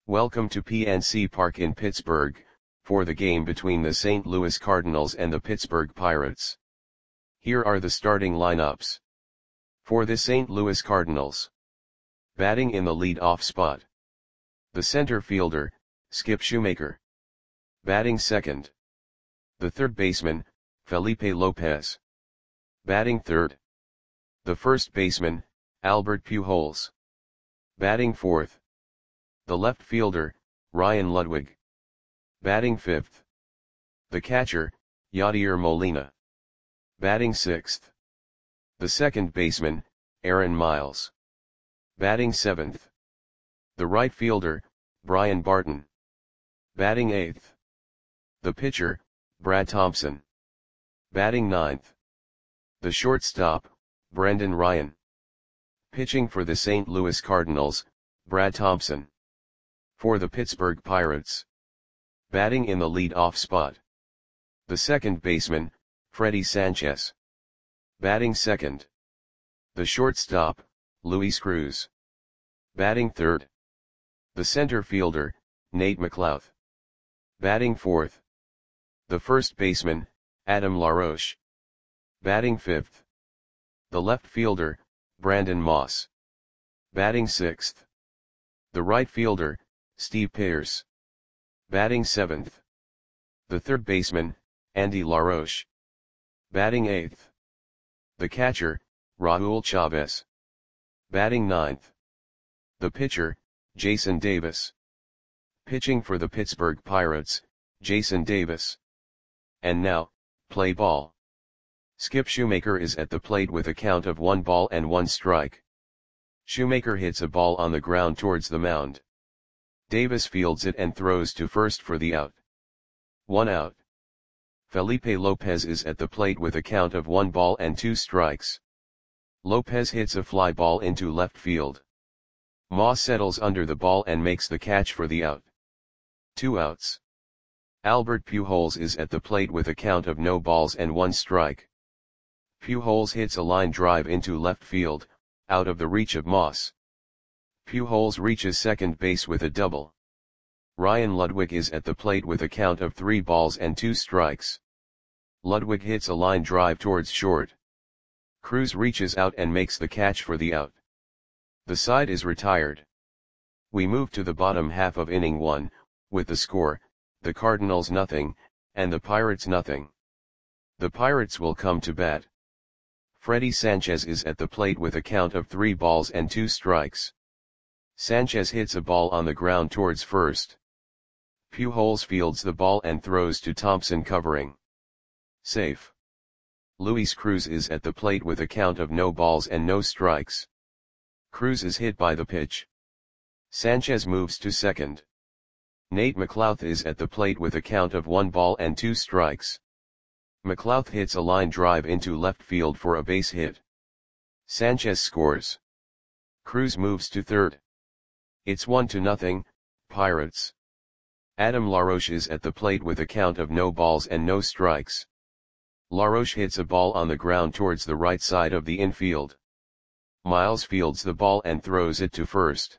Welcome to PNC Park in Pittsburgh, for the game between the St. Louis Cardinals and the Pittsburgh Pirates. Here are the starting lineups. For the St. Louis Cardinals. Batting in the lead-off spot. The center fielder, Skip Shoemaker. Batting second. The third baseman, Felipe Lopez. Batting third. The first baseman, Albert Pujols. Batting fourth. The left fielder, Ryan Ludwig. Batting fifth. The catcher, Yadier Molina. Batting sixth. The second baseman, Aaron Miles. Batting seventh. The right fielder, Brian Barton. Batting eighth. The pitcher, Brad Thompson. Batting ninth. The shortstop, Brendan Ryan. Pitching for the St. Louis Cardinals, Brad Thompson. For the Pittsburgh Pirates. Batting in the lead-off spot. The second baseman, Freddie Sanchez. Batting second. The shortstop, Luis Cruz. Batting third. The center fielder, Nate McLouth. Batting fourth. The first baseman, Adam LaRoche. Batting fifth. The left fielder, Brandon Moss. Batting sixth. The right fielder, Steve Pearce. Batting seventh. The third baseman, Andy LaRoche. Batting eighth. The catcher, Raul Chavez. Batting ninth. The pitcher, Jason Davis. Pitching for the Pittsburgh Pirates, Jason Davis. And now, play ball. Skip Shoemaker is at the plate with a count of 1 strike. Shoemaker hits a ball on the ground towards the mound. Davis fields it and throws to first for the out. 1 out. Felipe Lopez is at the plate with a count of 1 strikes. Lopez hits a fly ball into left field. Moss settles under the ball and makes the catch for the out. 2 outs. Albert Pujols is at the plate with a count of 1 strike. Pujols hits a line drive into left field, out of the reach of Moss. Pujols reaches second base with a double. Ryan Ludwig is at the plate with a count of 3 strikes. Ludwig hits a line drive towards short. Cruz reaches out and makes the catch for the out. The side is retired. We move to the bottom half of inning 1, with the score, the Cardinals nothing, and the Pirates nothing. The Pirates will come to bat. Freddie Sanchez is at the plate with a count of 3 strikes. Sanchez hits a ball on the ground towards first. Pujols fields the ball and throws to Thompson covering. Safe. Luis Cruz is at the plate with a count of no strikes. Cruz is hit by the pitch. Sanchez moves to second. Nate McLouth is at the plate with a count of 1 strikes. McLouth hits a line drive into left field for a base hit. Sanchez scores. Cruz moves to third. It's 1-0, Pirates. Adam LaRoche is at the plate with a count of no strikes. LaRoche hits a ball on the ground towards the right side of the infield. Miles fields the ball and throws it to first.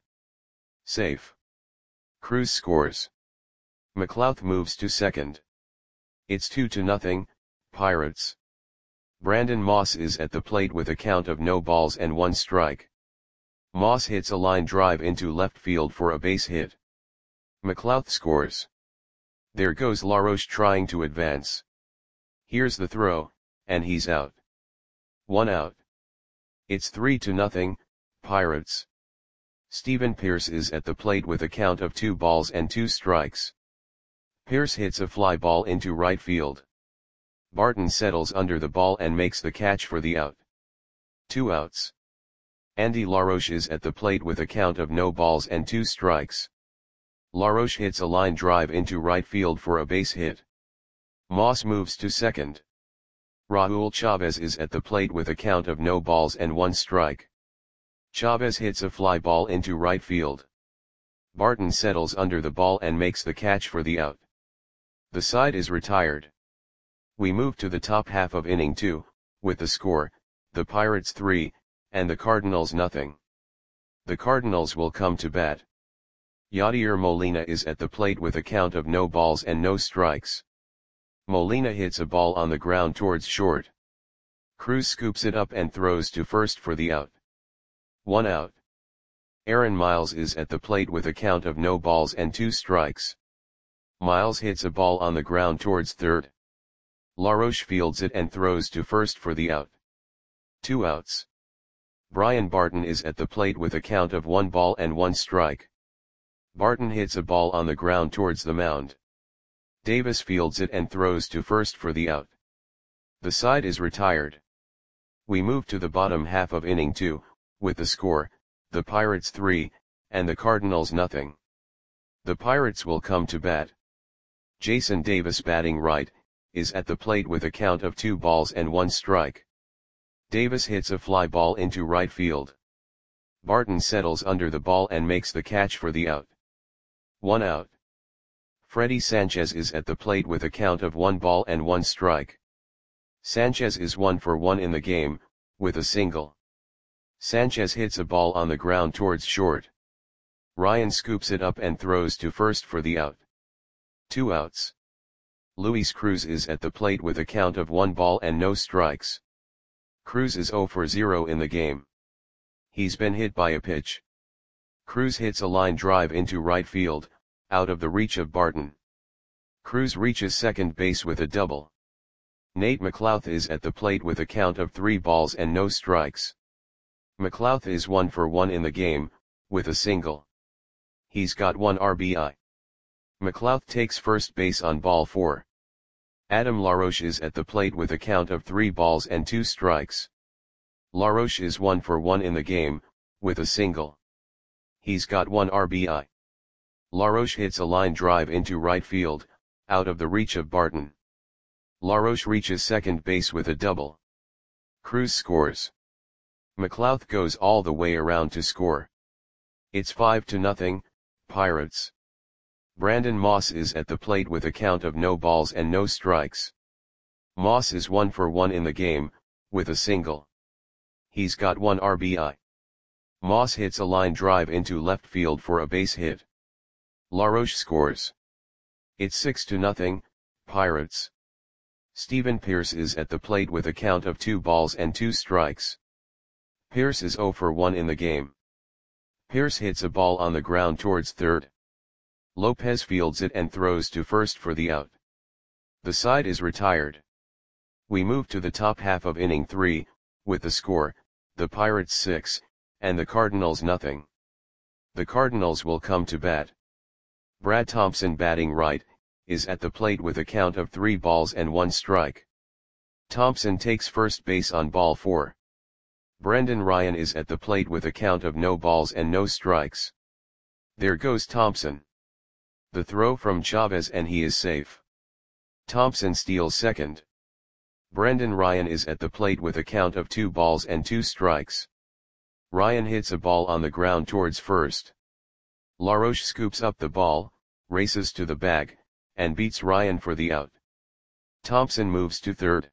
Safe. Cruz scores. McLouth moves to second. It's 2-0, Pirates. Brandon Moss is at the plate with a count of 1 strike. Moss hits a line drive into left field for a base hit. McLouth scores. There goes LaRoche trying to advance. Here's the throw, and he's out. 1 out. It's 3-0, Pirates. Steven Pearce is at the plate with a count of 2 strikes. Pearce hits a fly ball into right field. Barton settles under the ball and makes the catch for the out. 2 outs. Andy LaRoche is at the plate with a count of no strikes. LaRoche hits a line drive into right field for a base hit. Moss moves to second. Raul Chavez is at the plate with a count of no 1 strike. Chavez hits a fly ball into right field. Barton settles under the ball and makes the catch for the out. The side is retired. We move to the top half of inning 2, with the score, the Pirates 3, and the Cardinals nothing. The Cardinals will come to bat. Yadier Molina is at the plate with a count of no balls and no strikes. Molina hits a ball on the ground towards short. Cruz scoops it up and throws to first for the out. 1 out. Aaron Miles is at the plate with a count of no balls and 2 strikes. Miles hits a ball on the ground towards third. LaRoche fields it and throws to first for the out. 2 outs. Brian Barton is at the plate with a count of 1 ball and 1 strike. Barton hits a ball on the ground towards the mound. Davis fields it and throws to first for the out. The side is retired. We move to the bottom half of inning 2, with the score, the Pirates 3, and the Cardinals nothing. The Pirates will come to bat. Jason Davis, batting right, is at the plate with a count of 2 balls and 1 strike. Davis hits a fly ball into right field. Barton settles under the ball and makes the catch for the out. 1 out. Freddie Sanchez is at the plate with a count of 1 ball and 1 strike. Sanchez is 1 for 1 in the game, with a single. Sanchez hits a ball on the ground towards short. Ryan scoops it up and throws to first for the out. 2 outs. Luis Cruz is at the plate with a count of 1 ball and no strikes. Cruz is 0 for 0 in the game. He's been hit by a pitch. Cruz hits a line drive into right field, out of the reach of Barton. Cruz reaches second base with a double. Nate McLouth is at the plate with a count of 3 balls and no strikes. McLouth is 1 for 1 in the game, with a single. He's got 1 RBI. McLouth takes first base on ball 4. Adam LaRoche is at the plate with a count of 3 balls and 2 strikes. LaRoche is 1 for 1 in the game, with a single. He's got 1 RBI. LaRoche hits a line drive into right field, out of the reach of Barton. LaRoche reaches second base with a double. Cruz scores. McLouth goes all the way around to score. It's 5-0, Pirates. Brandon Moss is at the plate with a count of no balls and no strikes. Moss is 1 for 1 in the game, with a single. He's got 1 RBI. Moss hits a line drive into left field for a base hit. LaRoche scores. It's 6-0, Pirates. Stephen Pierce is at the plate with a count of 2 balls and 2 strikes. Pierce is 0 for 1 in the game. Pierce hits a ball on the ground towards third. Lopez fields it and throws to first for the out. The side is retired. We move to the top half of inning 3, with the score, the Pirates 6, and the Cardinals nothing. The Cardinals will come to bat. Brad Thompson, batting right, is at the plate with a count of 3 balls and 1 strike. Thompson takes first base on ball 4. Brendan Ryan is at the plate with a count of no balls and no strikes. There goes Thompson. The throw from Chavez and he is safe. Thompson steals second. Brendan Ryan is at the plate with a count of 2 balls and 2 strikes. Ryan hits a ball on the ground towards first. LaRoche scoops up the ball, races to the bag, and beats Ryan for the out. Thompson moves to third.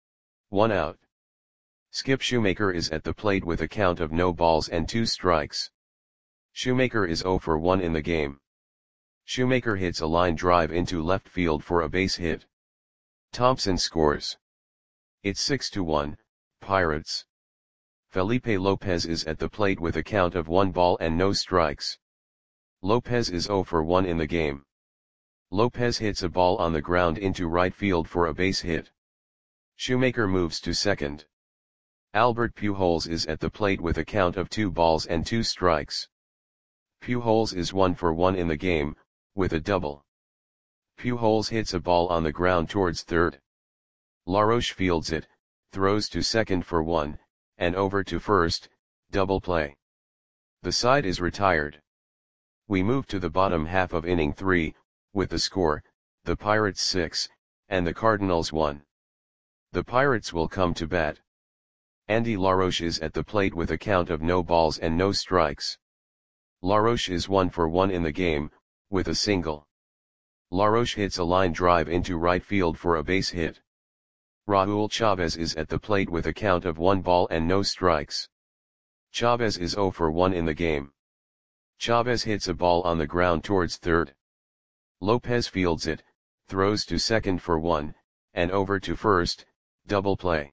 1 out. Skip Shoemaker is at the plate with a count of no balls and 2 strikes. Shoemaker is 0 for 1 in the game. Shoemaker hits a line drive into left field for a base hit. Thompson scores. It's 6-1, Pirates. Felipe Lopez is at the plate with a count of 1 ball and no strikes. Lopez is 0 for 1 in the game. Lopez hits a ball on the ground into right field for a base hit. Shoemaker moves to second. Albert Pujols is at the plate with a count of 2 balls and 2 strikes. Pujols is 1 for 1 in the game, with a double. Pujols hits a ball on the ground towards third. LaRoche fields it, throws to second for 1, and over to first, double play. The side is retired. We move to the bottom half of inning 3, with the score, the Pirates 6, and the Cardinals 1. The Pirates will come to bat. Andy LaRoche is at the plate with a count of no balls and no strikes. LaRoche is 1 for 1 in the game, with a single. LaRoche hits a line drive into right field for a base hit. Raul Chavez is at the plate with a count of 1 ball and no strikes. Chavez is 0 for 1 in the game. Chavez hits a ball on the ground towards third. Lopez fields it, throws to second for 1, and over to first, double play.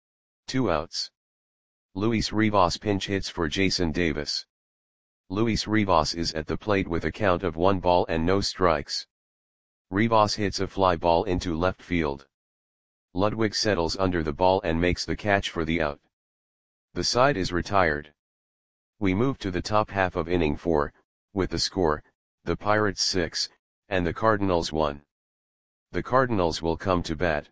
2 outs. Luis Rivas pinch hits for Jason Davis. Luis Rivas is at the plate with a count of 1 ball and no strikes. Rivas hits a fly ball into left field. Ludwig settles under the ball and makes the catch for the out. The side is retired. We move to the top half of inning 4, with the score, the Pirates 6, and the Cardinals 1. The Cardinals will come to bat.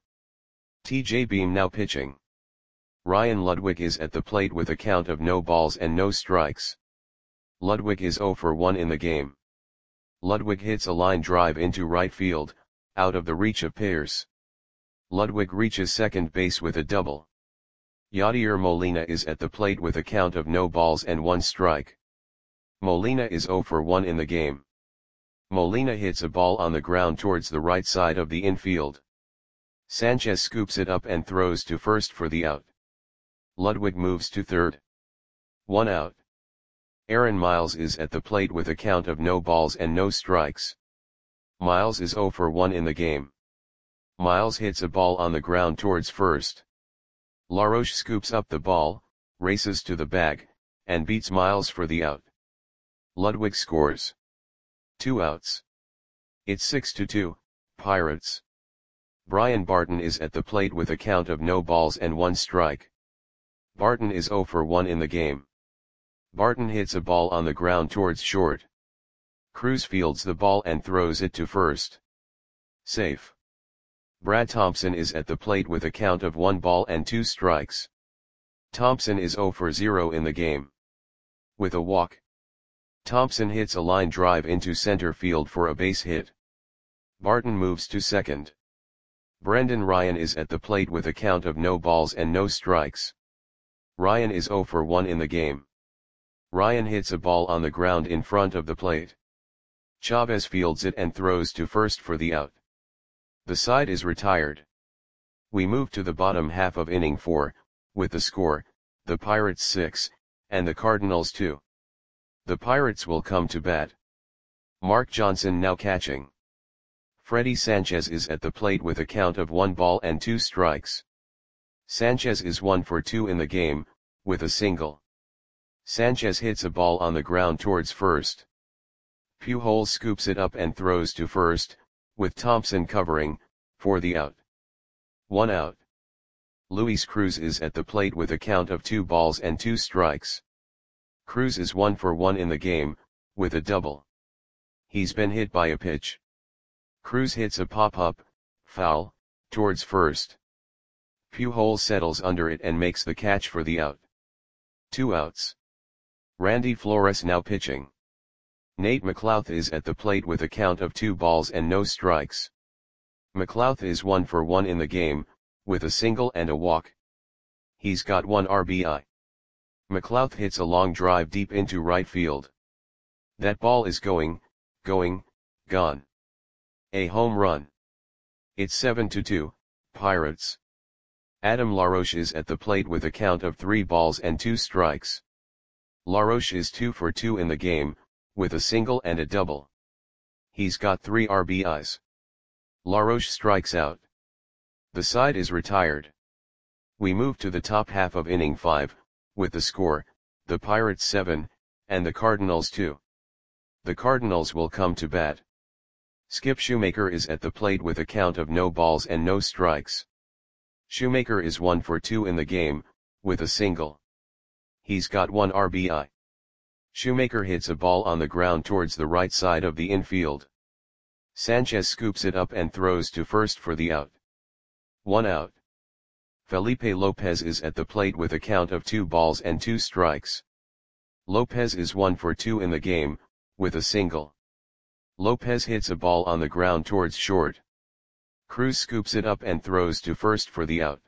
TJ Beam now pitching. Ryan Ludwig is at the plate with a count of no balls and no strikes. Ludwig is 0 for 1 in the game. Ludwig hits a line drive into right field, out of the reach of Pierce. Ludwig reaches second base with a double. Yadier Molina is at the plate with a count of no balls and 1 strike. Molina is 0 for 1 in the game. Molina hits a ball on the ground towards the right side of the infield. Sanchez scoops it up and throws to first for the out. Ludwig moves to third. 1 out. Aaron Miles is at the plate with a count of no balls and no strikes. Miles is 0 for 1 in the game. Miles hits a ball on the ground towards first. LaRoche scoops up the ball, races to the bag, and beats Miles for the out. Ludwig scores. 2 outs. It's 6-2, Pirates. Brian Barton is at the plate with a count of no balls and 1 strike. Barton is 0 for 1 in the game. Barton hits a ball on the ground towards short. Cruz fields the ball and throws it to first. Safe. Brad Thompson is at the plate with a count of 1 ball and 2 strikes. Thompson is 0 for 0 in the game. With a walk. Thompson hits a line drive into center field for a base hit. Barton moves to second. Brendan Ryan is at the plate with a count of no balls and no strikes. Ryan is 0 for 1 in the game. Ryan hits a ball on the ground in front of the plate. Chavez fields it and throws to first for the out. The side is retired. We move to the bottom half of inning 4, with the score, the Pirates 6, and the Cardinals 2. The Pirates will come to bat. Mark Johnson now catching. Freddy Sanchez is at the plate with a count of 1 ball and 2 strikes. Sanchez is 1 for 2 in the game, with a single. Sanchez hits a ball on the ground towards first. Pujols scoops it up and throws to first, with Thompson covering, for the out. 1 out. Luis Cruz is at the plate with a count of 2 balls and 2 strikes. Cruz is 1 for 1 in the game, with a double. He's been hit by a pitch. Cruz hits a pop-up, foul, towards first. Pujols settles under it and makes the catch for the out. 2 outs. Randy Flores now pitching. Nate McLouth is at the plate with a count of 2 balls and no strikes. McLouth is 1 for 1 in the game, with a single and a walk. He's got 1 RBI. McLouth hits a long drive deep into right field. That ball is going, gone. A home run. It's 7-2, Pirates. Adam LaRoche is at the plate with a count of 3 balls and 2 strikes. LaRoche is 2 for 2 in the game, with a single and a double. He's got 3 RBIs. LaRoche strikes out. The side is retired. We move to the top half of inning 5, with the score, the Pirates 7, and the Cardinals 2. The Cardinals will come to bat. Skip Shoemaker is at the plate with a count of no balls and no strikes. Shoemaker is 1 for 2 in the game, with a single. He's got 1 RBI. Shoemaker hits a ball on the ground towards the right side of the infield. Sanchez scoops it up and throws to first for the out. 1 out. Felipe Lopez is at the plate with a count of 2 balls and 2 strikes. Lopez is 1 for 2 in the game, with a single. Lopez hits a ball on the ground towards short. Cruz scoops it up and throws to first for the out.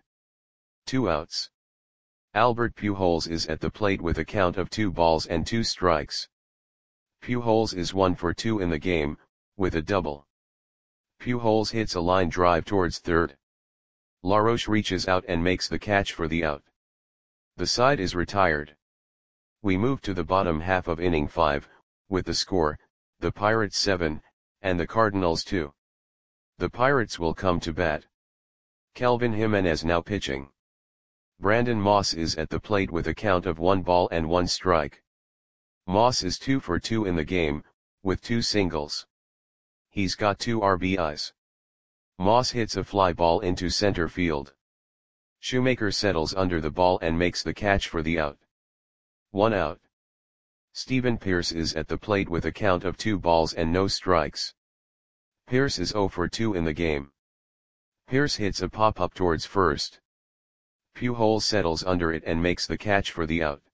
2 outs. Albert Pujols is at the plate with a count of 2 balls and 2 strikes. Pujols is 1 for 2 in the game, with a double. Pujols hits a line drive towards third. LaRoche reaches out and makes the catch for the out. The side is retired. We move to the bottom half of inning 5, with the score, the Pirates 7, and the Cardinals 2. The Pirates will come to bat. Kelvin Jimenez now pitching. Brandon Moss is at the plate with a count of 1 ball and 1 strike. Moss is 2 for 2 in the game, with 2 singles. He's got 2 RBIs. Moss hits a fly ball into center field. Shoemaker settles under the ball and makes the catch for the out. 1 out. Steven Pearce is at the plate with a count of 2 balls and no strikes. Pearce is 0 for 2 in the game. Pearce hits a pop-up towards first. Pujols settles under it and makes the catch for the out.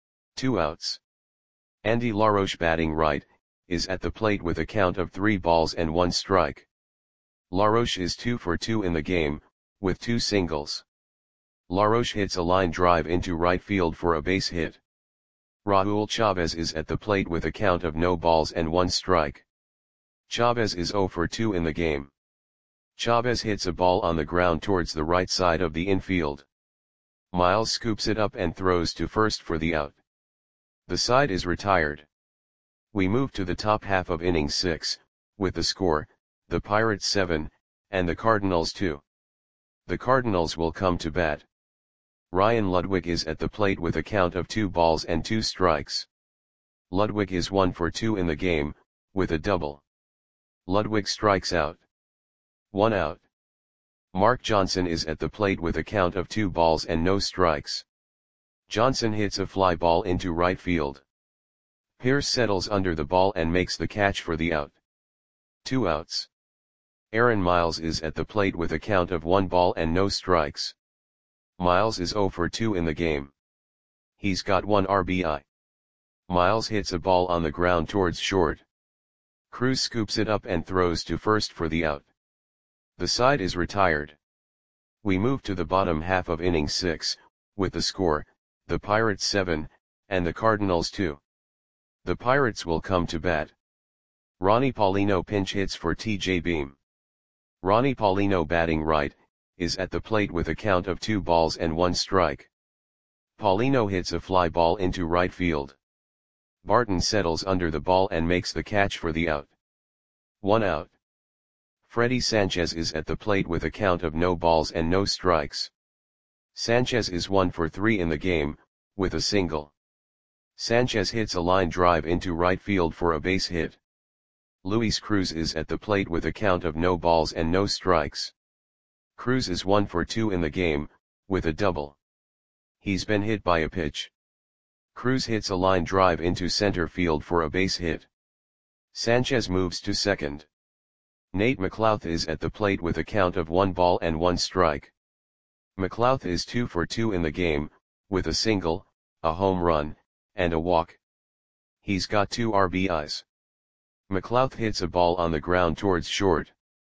2 outs. Andy LaRoche batting right, is at the plate with a count of 3 balls and 1 strike. LaRoche is 2 for 2 in the game, with 2 singles. LaRoche hits a line drive into right field for a base hit. Raul Chavez is at the plate with a count of no balls and 1 strike. Chavez is 0 for 2 in the game. Chavez hits a ball on the ground towards the right side of the infield. Miles scoops it up and throws to first for the out. The side is retired. We move to the top half of inning 6, with the score, the Pirates 7, and the Cardinals 2. The Cardinals will come to bat. Ryan Ludwig is at the plate with a count of 2 balls and 2 strikes. Ludwig is 1 for 2 in the game, with a double. Ludwig strikes out. 1 out. Mark Johnson is at the plate with a count of 2 balls and no strikes. Johnson hits a fly ball into right field. Pearce settles under the ball and makes the catch for the out. 2 outs. Aaron Miles is at the plate with a count of 1 ball and no strikes. Miles is 0 for 2 in the game. He's got 1 RBI. Miles hits a ball on the ground towards short. Cruz scoops it up and throws to first for the out. The side is retired. We move to the bottom half of inning 6, with the score, the Pirates 7, and the Cardinals 2. The Pirates will come to bat. Ronnie Paulino pinch hits for TJ Beam. Ronnie Paulino batting right, is at the plate with a count of 2 balls and 1 strike. Paulino hits a fly ball into right field. Barton settles under the ball and makes the catch for the out. 1 out. Freddie Sanchez is at the plate with a count of no balls and no strikes. Sanchez is 1 for 3 in the game, with a single. Sanchez hits a line drive into right field for a base hit. Luis Cruz is at the plate with a count of no balls and no strikes. Cruz is 1 for 2 in the game, with a double. He's been hit by a pitch. Cruz hits a line drive into center field for a base hit. Sanchez moves to second. Nate McLouth is at the plate with a count of 1 ball and 1 strike. McLouth is 2 for 2 in the game, with a single, a home run, and a walk. He's got 2 RBIs. McLouth hits a ball on the ground towards short.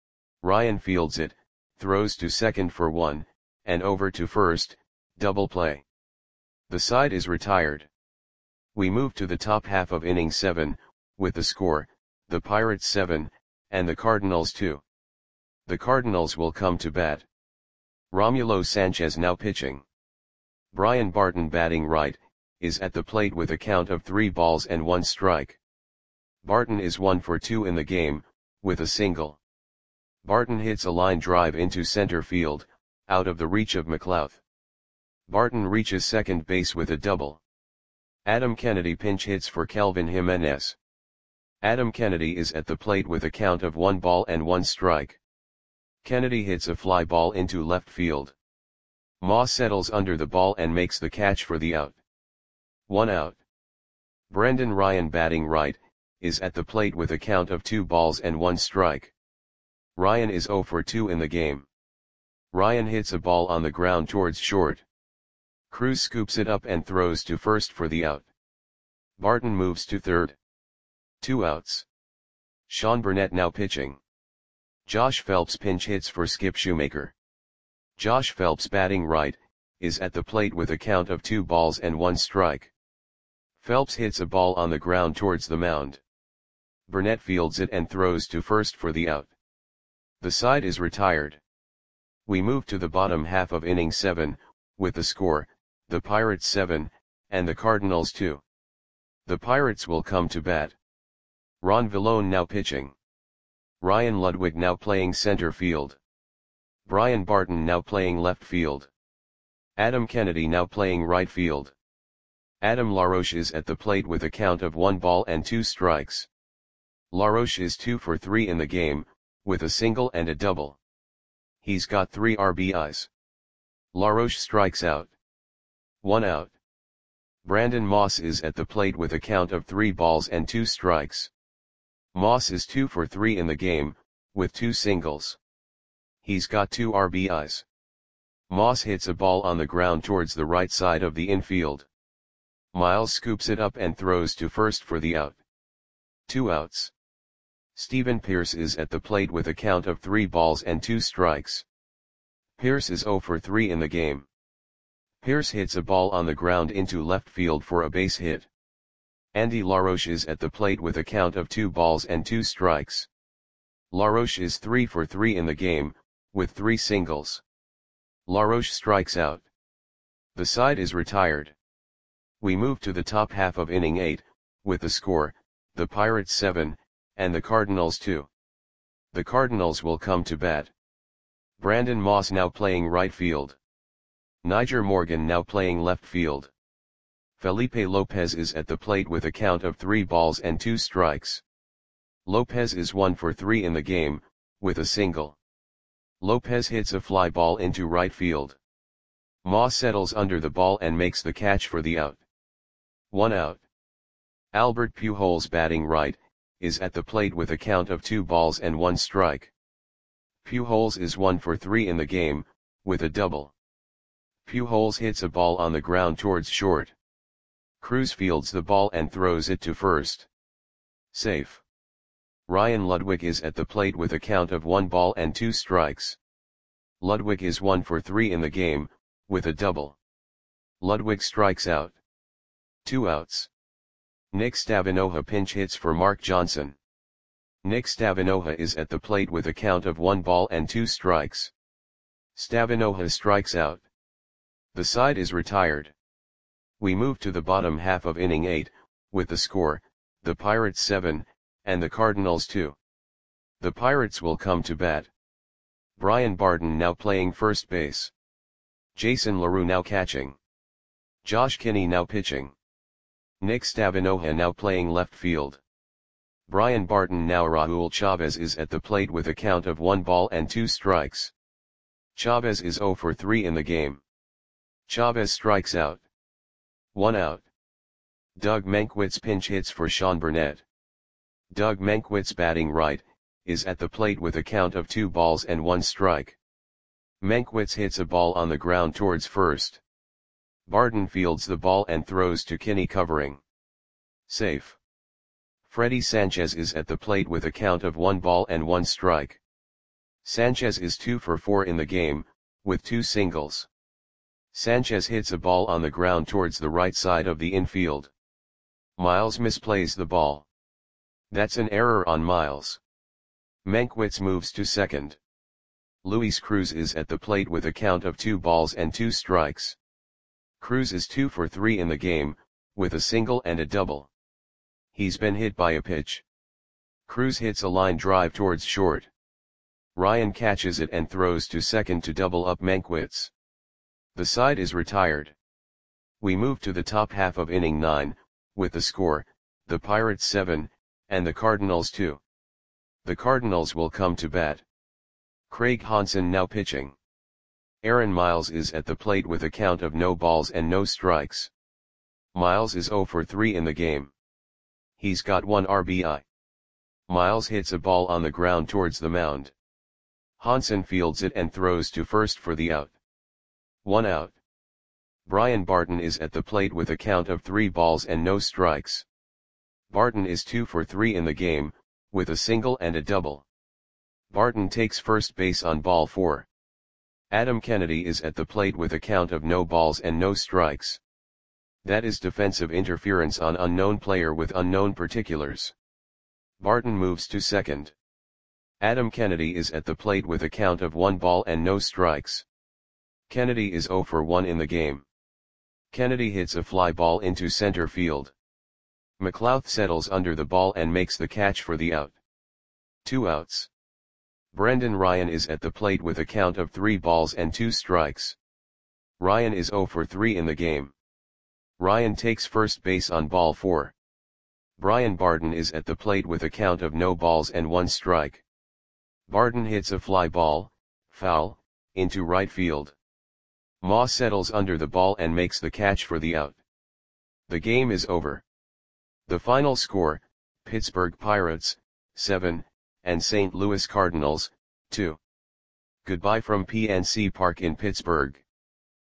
Ryan fields it, throws to second for 1, and over to first, double play. The side is retired. We move to the top half of inning 7, with the score, the Pirates 7, and the Cardinals 2. The Cardinals will come to bat. Romulo Sanchez now pitching. Brian Barton batting right, is at the plate with a count of 3 balls and 1 strike. Barton is 1 for 2 in the game, with a single. Barton hits a line drive into center field, out of the reach of McLouth. Barton reaches second base with a double. Adam Kennedy pinch hits for Kelvin Jimenez. Adam Kennedy is at the plate with a count of 1 ball and 1 strike. Kennedy hits a fly ball into left field. Moss settles under the ball and makes the catch for the out. 1 out. Brendan Ryan batting right, is at the plate with a count of 2 balls and 1 strike. Ryan is 0 for 2 in the game. Ryan hits a ball on the ground towards short. Cruz scoops it up and throws to first for the out. Barton moves to third. 2 outs. Sean Burnett now pitching. Josh Phelps pinch hits for Skip Shoemaker. Josh Phelps batting right, is at the plate with a count of 2 balls and 1 strike. Phelps hits a ball on the ground towards the mound. Burnett fields it and throws to first for the out. The side is retired. We move to the bottom half of inning 7, with the score, the Pirates 7, and the Cardinals 2. The Pirates will come to bat. Ron Villone now pitching. Ryan Ludwig now playing center field. Brian Barton now playing left field. Adam Kennedy now playing right field. Adam LaRoche is at the plate with a count of 1 ball and 2 strikes. LaRoche is 2 for 3 in the game, with a single and a double. He's got 3 RBIs. LaRoche strikes out. 1 out. Brandon Moss is at the plate with a count of 3 balls and 2 strikes. Moss is 2 for 3 in the game, with 2 singles. He's got 2 RBIs. Moss hits a ball on the ground towards the right side of the infield. Miles scoops it up and throws to first for the out. 2 outs. Steven Pearce is at the plate with a count of 3 balls and 2 strikes. Pearce is 0 for 3 in the game. Pearce hits a ball on the ground into left field for a base hit. Andy LaRoche is at the plate with a count of 2 balls and 2 strikes. LaRoche is 3 for 3 in the game, with 3 singles. LaRoche strikes out. The side is retired. We move to the top half of inning 8, with the score, the Pirates 7, and the Cardinals 2. The Cardinals will come to bat. Brandon Moss now playing right field. Niger Morgan now playing left field. Felipe Lopez is at the plate with a count of 3 balls and 2 strikes. Lopez is 1 for 3 in the game, with a single. Lopez hits a fly ball into right field. Moss settles under the ball and makes the catch for the out. 1 out. Albert Pujols batting right, is at the plate with a count of 2 balls and 1 strike. Pujols is 1 for 3 in the game, with a double. Pujols hits a ball on the ground towards short. Cruz fields the ball and throws it to first. Safe. Ryan Ludwig is at the plate with a count of 1 ball and 2 strikes. Ludwig is 1 for 3 in the game, with a double. Ludwig strikes out. 2 outs. Nick Stavinoha pinch hits for Mark Johnson. Nick Stavinoha is at the plate with a count of 1 ball and 2 strikes. Stavinoha strikes out. The side is retired. We move to the bottom half of inning 8, with the score, the Pirates 7, and the Cardinals 2. The Pirates will come to bat. Brian Barton now playing first base. Jason LaRue now catching. Josh Kinney now pitching. Nick Stavinoha now playing left field. Brian Barton now Raul Chavez is at the plate with a count of 1 ball and 2 strikes. Chavez is 0 for 3 in the game. Chavez strikes out. 1 out. Doug Mankiewicz pinch hits for Sean Burnett. Doug Mankiewicz batting right, is at the plate with a count of 2 balls and 1 strike. Mankiewicz hits a ball on the ground towards first. Barton fields the ball and throws to Kinney covering. Safe. Freddie Sanchez is at the plate with a count of 1 ball and 1 strike. Sanchez is 2 for 4 in the game, with 2 singles. Sanchez hits a ball on the ground towards the right side of the infield. Miles misplays the ball. That's an error on Miles. Mankiewicz moves to second. Luis Cruz is at the plate with a count of 2 balls and 2 strikes. Cruz is 2 for 3 in the game, with a single and a double. He's been hit by a pitch. Cruz hits a line drive towards short. Ryan catches it and throws to second to double up Mankiewicz. The side is retired. We move to the top half of inning 9, with the score, the Pirates 7, and the Cardinals 2. The Cardinals will come to bat. Craig Hansen now pitching. Aaron Miles is at the plate with a count of no balls and no strikes. Miles is 0 for 3 in the game. He's got 1 RBI. Miles hits a ball on the ground towards the mound. Hansen fields it and throws to first for the out. 1 out. Brian Barton is at the plate with a count of 3 balls and no strikes. Barton is 2 for 3 in the game, with a single and a double. Barton takes first base on ball 4. Adam Kennedy is at the plate with a count of no balls and no strikes. That is defensive interference on unknown player with unknown particulars. Barton moves to second. Adam Kennedy is at the plate with a count of 1 ball and no strikes. Kennedy is 0 for 1 in the game. Kennedy hits a fly ball into center field. McLouth settles under the ball and makes the catch for the out. 2 outs. Brendan Ryan is at the plate with a count of 3 balls and 2 strikes. Ryan is 0 for 3 in the game. Ryan takes first base on ball 4. Brian Barton is at the plate with a count of no balls and 1 strike. Barton hits a fly ball, foul, into right field. Ma settles under the ball and makes the catch for the out. The game is over. The final score, Pittsburgh Pirates, 7, and St. Louis Cardinals, 2. Goodbye from PNC Park in Pittsburgh.